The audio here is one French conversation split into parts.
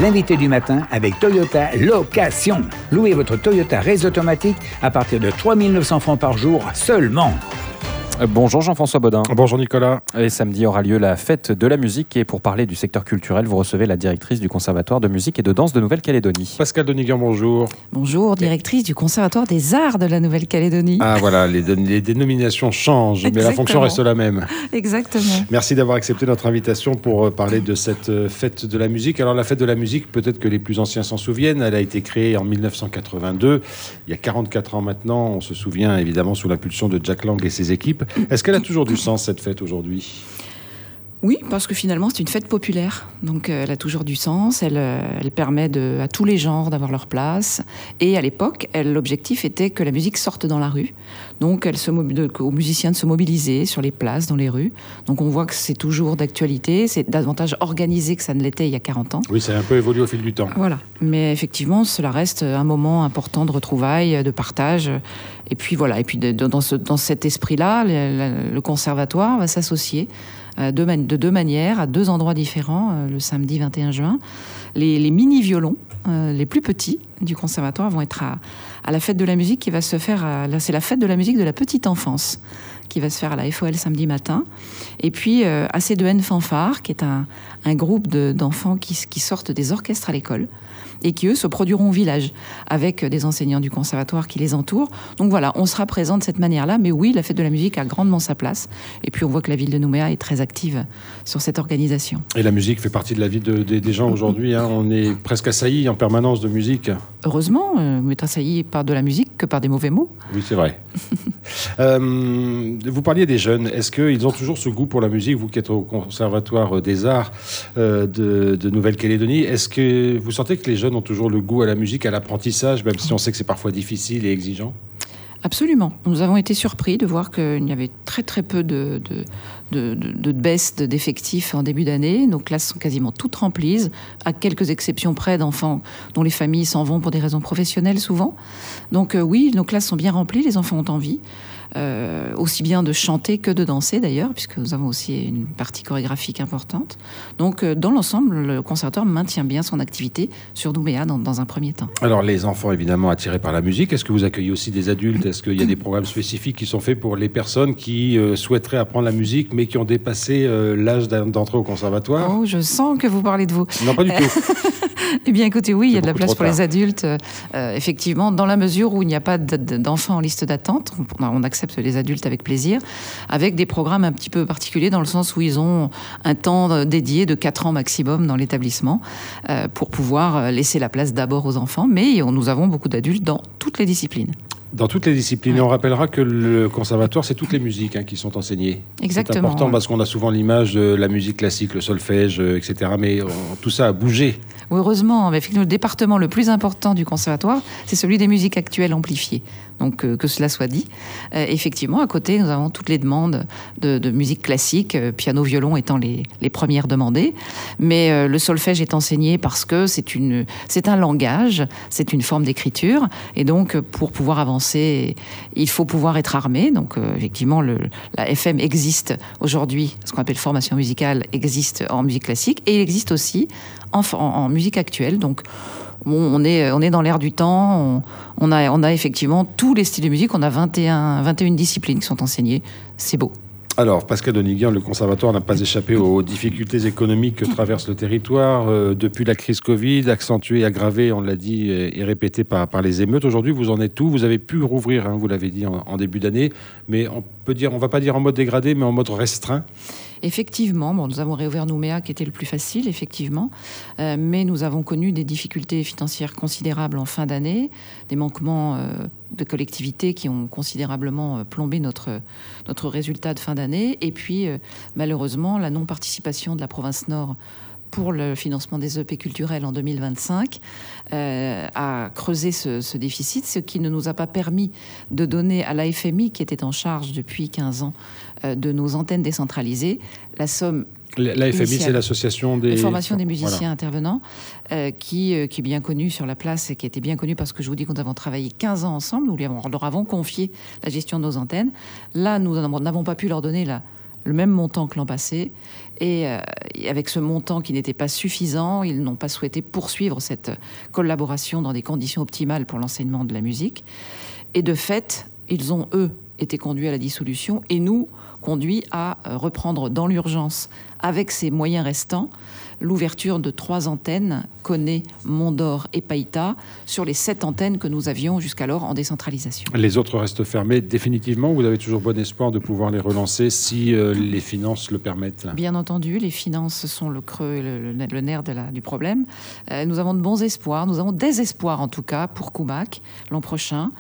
l'invité du matin avec Toyota Location. Louez votre Toyota Raise automatique à partir de 3 900 francs par jour seulement. Bonjour Jean-François Bodin. Bonjour Nicolas. Et samedi aura lieu la fête de la musique et pour parler du secteur culturel, vous recevez la directrice du Conservatoire de musique et de danse de Nouvelle-Calédonie. Pascal Doniguian, bonjour. Bonjour, directrice du Conservatoire des Arts de la Nouvelle-Calédonie. Ah voilà, les dénominations changent, mais la fonction reste la même. Exactement. Merci d'avoir accepté notre invitation pour parler de cette fête de la musique. Alors la fête de la musique, peut-être que les plus anciens s'en souviennent, elle a été créée en 1982, il y a 44 ans maintenant. On se souvient évidemment sous l'impulsion de Jack Lang et ses équipes. Est-ce qu'elle a toujours du sens, cette fête, aujourd'hui ? Oui, parce que finalement, c'est une fête populaire. Donc, elle a toujours du sens. Elle permet à tous les genres d'avoir leur place. Et à l'époque, l'objectif était que la musique sorte dans la rue. Donc, aux musiciens de se mobiliser sur les places, dans les rues. Donc, on voit que c'est toujours d'actualité. C'est davantage organisé que ça ne l'était il y a 40 ans. Oui, ça a un peu évolué au fil du temps. Voilà. Mais effectivement, cela reste un moment important de retrouvailles, de partage. Et puis, voilà. Et puis, dans cet esprit-là, le conservatoire va s'associer de deux manières, à deux endroits différents, le samedi 21 juin. Les mini-violons, les plus petits du conservatoire, vont être à la fête de la musique qui va se faire, c'est la fête de la musique de la petite enfance, qui va se faire à la FOL samedi matin. Et puis AC2N Fanfare, qui est un groupe d'enfants qui sortent des orchestres à l'école et qui, eux, se produiront au village avec des enseignants du conservatoire qui les entourent. Donc voilà, on sera présent de cette manière-là. Mais oui, la fête de la musique a grandement sa place. Et puis on voit que la ville de Nouméa est très active sur cette organisation. Et la musique fait partie de la vie des gens aujourd'hui. Hein. On est presque assaillis en permanence de musique. Heureusement, on est assaillis par de la musique que par des mauvais mots. Oui, c'est vrai. Vous parliez des jeunes. Est-ce qu'ils ont toujours ce goût pour la musique, vous qui êtes au Conservatoire des Arts de Nouvelle-Calédonie? Est-ce que vous sentez que les jeunes ont toujours le goût à la musique, à l'apprentissage, même si on sait que c'est parfois difficile et exigeant? Absolument. Nous avons été surpris de voir qu'il y avait très très peu de baisse d'effectifs en début d'année. Nos classes sont quasiment toutes remplies, à quelques exceptions près d'enfants dont les familles s'en vont pour des raisons professionnelles souvent. Donc oui, nos classes sont bien remplies, les enfants ont envie. Aussi bien de chanter que de danser d'ailleurs, puisque nous avons aussi une partie chorégraphique importante. Donc dans l'ensemble, le conservatoire maintient bien son activité sur Nouméa dans un premier temps. Alors les enfants évidemment attirés par la musique, est-ce que vous accueillez aussi des adultes? Est-ce qu'il y a des programmes spécifiques qui sont faits pour les personnes qui souhaiteraient apprendre la musique mais qui ont dépassé l'âge d'entrer au conservatoire? Oh, je sens que vous parlez de vous. Non, pas du tout. Eh bien écoutez, oui, il y a de la place pour les adultes, effectivement, dans la mesure où il n'y a pas d'enfants en liste d'attente. On accepte les adultes avec plaisir, avec des programmes un petit peu particuliers dans le sens où ils ont un temps dédié de 4 ans maximum dans l'établissement pour pouvoir laisser la place d'abord aux enfants, mais nous avons beaucoup d'adultes dans toutes les disciplines. Dans toutes les disciplines. Ouais. Et on rappellera que le conservatoire, c'est toutes les musiques qui sont enseignées. Exactement. C'est important parce qu'on a souvent l'image de la musique classique, le solfège, etc. Mais tout ça a bougé. Oui, heureusement. Mais le département le plus important du conservatoire, c'est celui des musiques actuelles amplifiées. Donc, que cela soit dit. Effectivement, à côté, nous avons toutes les demandes de musique classique, piano, violon étant les premières demandées. Mais le solfège est enseigné parce que c'est un langage, c'est une forme d'écriture. Et donc, pour pouvoir avancer, il faut pouvoir être armé. Donc, effectivement, la FM existe aujourd'hui, ce qu'on appelle formation musicale, existe en musique classique. Et il existe aussi en musique actuelle. Donc, on est dans l'air du temps, on a effectivement tous les styles de musique, on a 21 disciplines qui sont enseignées, c'est beau. Alors, Pascal Doniguian, le conservatoire n'a pas échappé aux difficultés économiques que traverse le territoire depuis la crise Covid, accentuée, aggravée, on l'a dit et répété par les émeutes. Aujourd'hui, vous en êtes où? Vous avez pu rouvrir, vous l'avez dit en début d'année, mais on va pas dire en mode dégradé, mais en mode restreint. Effectivement, nous avons réouvert Nouméa qui était le plus facile, effectivement, mais nous avons connu des difficultés financières considérables en fin d'année, des manquements de collectivités qui ont considérablement plombé notre résultat de fin d'année, et puis malheureusement la non-participation de la province Nord pour le financement des EP culturels en 2025 a creusé ce déficit, ce qui ne nous a pas permis de donner à la FMI, qui était en charge depuis 15 ans de nos antennes décentralisées, la somme. La FMI, c'est l'association des... formation des musiciens intervenants, qui est bien connue sur la place et qui était bien connue parce que je vous dis que nous avons travaillé 15 ans ensemble, nous leur avons confié la gestion de nos antennes. Là, nous n'avons pas pu leur donner le même montant que l'an passé. Et avec ce montant qui n'était pas suffisant, ils n'ont pas souhaité poursuivre cette collaboration dans des conditions optimales pour l'enseignement de la musique. Et de fait, ils ont, eux, été conduits à la dissolution et nous, conduits à reprendre dans l'urgence, avec ces moyens restants, l'ouverture de 3 antennes, Koné, Mondor et Païta, sur les 7 antennes que nous avions jusqu'alors en décentralisation. Les autres restent fermés définitivement ou vous avez toujours bon espoir de pouvoir les relancer si les finances le permettent? Bien entendu, les finances sont le creux et le nerf du problème. Nous avons de bons espoirs, nous avons des espoirs en tout cas pour Koumak l'an prochain.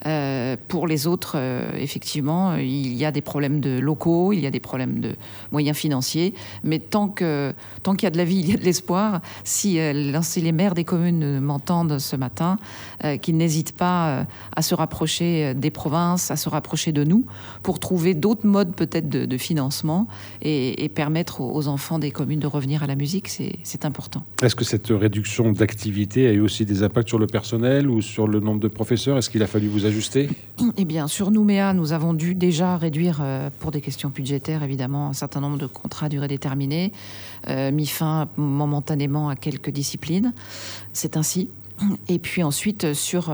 Pour les autres, effectivement, il y a des problèmes de locaux, il y a des problèmes de moyens financiers, mais tant qu'il y a de la vie, il y a de l'espoir. Si les maires des communes m'entendent ce matin, qu'ils n'hésitent pas à se rapprocher des provinces, à se rapprocher de nous, pour trouver d'autres modes peut-être de financement et permettre aux enfants des communes de revenir à la musique, c'est important. Est-ce que cette réduction d'activité a eu aussi des impacts sur le personnel ou sur le nombre de professeurs? Est-ce qu'il a fallu vous ajuster? Eh bien, sur Nouméa, nous avons dû déjà réduire, pour des questions budgétaires, évidemment, un certain nombre de contrats à durée déterminée, mis fin momentanément à quelques disciplines. C'est ainsi. Et puis ensuite, sur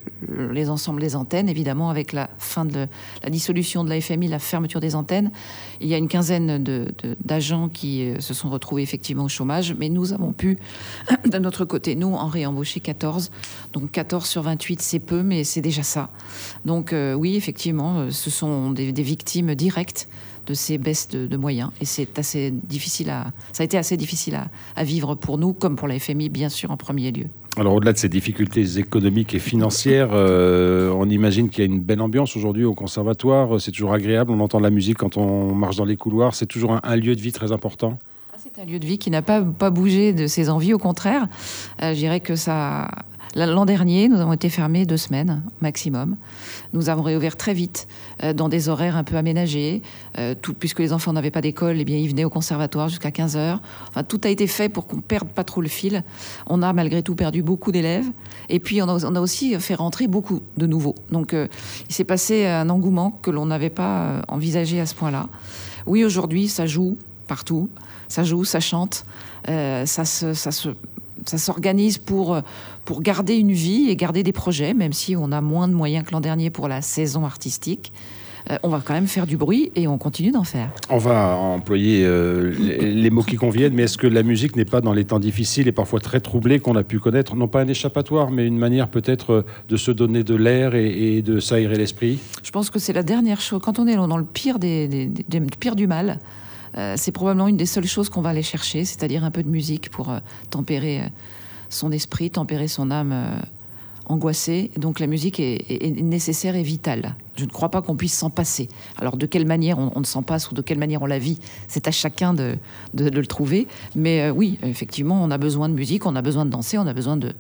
les ensembles des antennes, évidemment, avec la fin de la dissolution de la FMI, la fermeture des antennes, il y a une quinzaine d'agents qui se sont retrouvés effectivement au chômage, mais nous avons pu, d'un autre côté, nous, en réembaucher 14. Donc 14 sur 28, c'est peu, mais c'est déjà ça. Donc oui, effectivement, ce sont des victimes directes de ces baisses de moyens. Et c'est assez difficile ça a été assez difficile à vivre pour nous, comme pour la FMI, bien sûr, en premier lieu. Alors, au-delà de ces difficultés économiques et financières, on imagine qu'il y a une belle ambiance aujourd'hui au conservatoire. C'est toujours agréable. On entend de la musique quand on marche dans les couloirs. C'est toujours un lieu de vie très important. C'est un lieu de vie qui n'a pas bougé de ses envies. Au contraire, je dirais que ça... L'an dernier, nous avons été fermés 2 semaines maximum. Nous avons réouvert très vite, dans des horaires un peu aménagés. Puisque les enfants n'avaient pas d'école, eh bien, ils venaient au conservatoire jusqu'à 15h. Enfin, tout a été fait pour qu'on ne perde pas trop le fil. On a malgré tout perdu beaucoup d'élèves. Et puis, on a aussi fait rentrer beaucoup de nouveaux. Donc, il s'est passé un engouement que l'on n'avait pas envisagé à ce point-là. Oui, aujourd'hui, ça joue partout. Ça joue, ça chante. Ça s'organise pour garder une vie et garder des projets, même si on a moins de moyens que l'an dernier pour la saison artistique. On va quand même faire du bruit et on continue d'en faire. On va employer les mots qui conviennent, mais est-ce que la musique n'est pas, dans les temps difficiles et parfois très troublés qu'on a pu connaître, non pas un échappatoire, mais une manière peut-être de se donner de l'air et de s'aérer l'esprit? Je pense que c'est la dernière chose. Quand on est dans le pire pire du mal, c'est probablement une des seules choses qu'on va aller chercher, c'est-à-dire un peu de musique pour tempérer son esprit, tempérer son âme angoissée. Donc la musique est nécessaire et vitale. Je ne crois pas qu'on puisse s'en passer. Alors de quelle manière on s'en passe ou de quelle manière on la vit, c'est à chacun de le trouver. Mais oui, effectivement, on a besoin de musique, on a besoin de danser, on a besoin de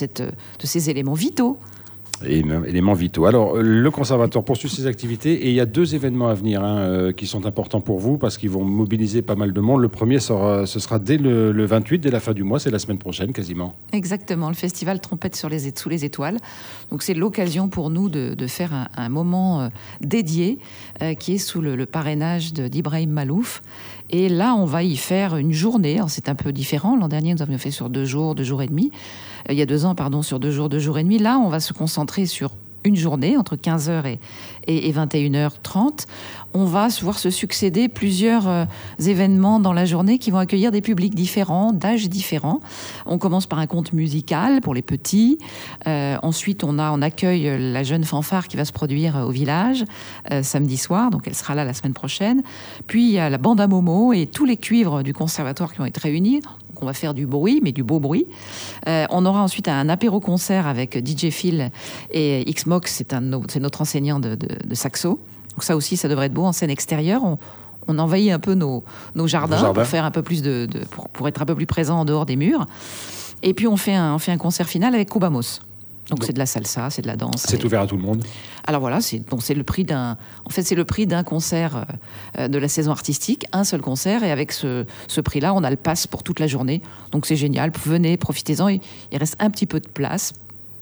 ces éléments vitaux. Éléments vitaux. Alors, le conservatoire poursuit ses activités et il y a 2 événements à venir qui sont importants pour vous parce qu'ils vont mobiliser pas mal de monde. Le premier, ce sera dès le 28, dès la fin du mois, c'est la semaine prochaine quasiment. Exactement, le festival Trompette sous les étoiles. Donc c'est l'occasion pour nous de faire un moment dédié qui est sous le parrainage d'Ibrahim Malouf. Et là, on va y faire une journée. Alors, c'est un peu différent. L'an dernier, nous avions fait sur 2 jours, 2 jours et demi. Il y a 2 ans, pardon, sur 2 jours, 2 jours et demi. Là, on va se concentrer sur une journée, entre 15h et 21h30. On va voir se succéder plusieurs événements dans la journée qui vont accueillir des publics différents, d'âges différents. On commence par un conte musical pour les petits. Ensuite, on accueille la jeune fanfare qui va se produire au village samedi soir. Donc, elle sera là la semaine prochaine. Puis, il y a la bande à Momo et tous les cuivres du conservatoire qui vont être réunis. Donc, on va faire du bruit, mais du beau bruit. On aura ensuite un apéro-concert avec DJ Phil et X-Mox. C'est notre enseignant de saxo. Donc ça aussi, ça devrait être beau en scène extérieure. On envahit un peu nos jardins pour faire un peu plus pour être un peu plus présent en dehors des murs. Et puis on fait un concert final avec Koubamos. Donc c'est de la salsa, c'est de la danse. C'est ouvert à tout le monde. Alors voilà, c'est le prix d'un concert de la saison artistique, un seul concert, et avec ce prix-là, on a le pass pour toute la journée. Donc c'est génial. Venez, profitez-en. Il reste un petit peu de place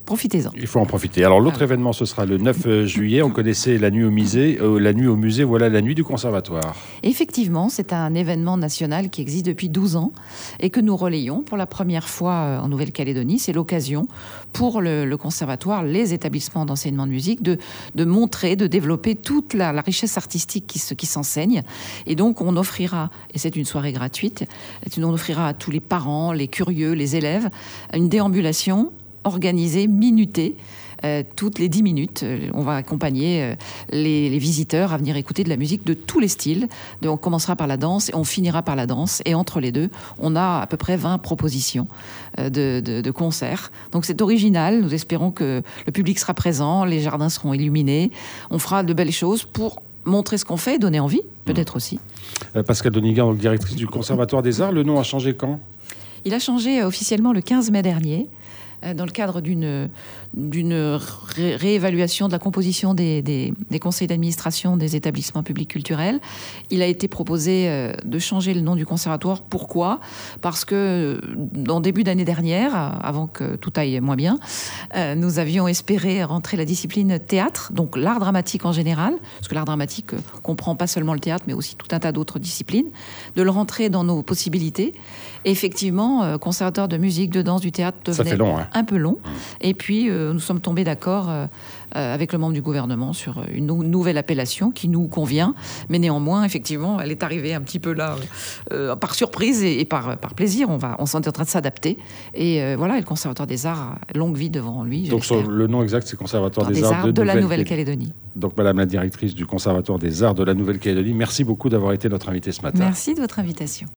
profitez-en. Il faut en profiter. Alors l'autre événement, ce sera le 9 juillet. On connaissait la nuit au musée. Voilà la nuit du conservatoire. Effectivement, c'est un événement national qui existe depuis 12 ans et que nous relayons pour la première fois en Nouvelle-Calédonie. C'est l'occasion pour le conservatoire, les établissements d'enseignement de musique, de montrer, de développer toute la richesse artistique qui s'enseigne. Et donc, on offrira, et c'est une soirée gratuite, on offrira à tous les parents, les curieux, les élèves, une déambulation organisée, minutée, toutes les 10 minutes. On va accompagner les visiteurs à venir écouter de la musique de tous les styles. Donc, on commencera par la danse et on finira par la danse. Et entre les deux, on a à peu près 20 propositions de concerts. Donc c'est original. Nous espérons que le public sera présent, les jardins seront illuminés. On fera de belles choses pour montrer ce qu'on fait et donner envie, peut-être aussi. Pascale Donigan, directrice du Conservatoire des Arts. Le nom a changé quand ? Il a changé officiellement le 15 mai dernier, dans le cadre d'une réévaluation de la composition des conseils d'administration des établissements publics culturels. Il a été proposé de changer le nom du conservatoire. Pourquoi ? Parce que en début d'année dernière, avant que tout aille moins bien, nous avions espéré rentrer la discipline théâtre, donc l'art dramatique en général, parce que l'art dramatique comprend pas seulement le théâtre, mais aussi tout un tas d'autres disciplines, de le rentrer dans nos possibilités. Et effectivement, conservatoire de musique, de danse, du théâtre devenait un peu long. Et puis, nous sommes tombés d'accord avec le membre du gouvernement sur une nouvelle appellation qui nous convient. Mais néanmoins, effectivement, elle est arrivée un petit peu là par surprise et par plaisir. On s'en est en train de s'adapter. Et voilà, et le Conservatoire des Arts a longue vie devant lui. Donc le nom exact, c'est Conservatoire des Arts de la Nouvelle-Calédonie. Donc Madame la directrice du Conservatoire des Arts de la Nouvelle-Calédonie, merci beaucoup d'avoir été notre invitée ce matin. Merci de votre invitation.